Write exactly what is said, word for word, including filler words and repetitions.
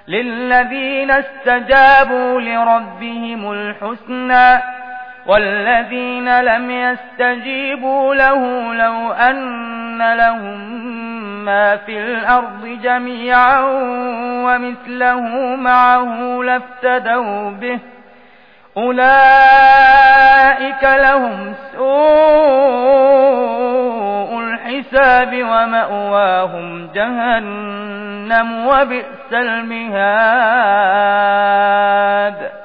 للذين استجابوا لربهم الحسنى والذين لم يستجيبوا له لو أن لهم ما في الأرض جميعا ومثله معه لافتدوا به أولئك لهم سوء الحساب ومأواهم جهنم وبئس المهاد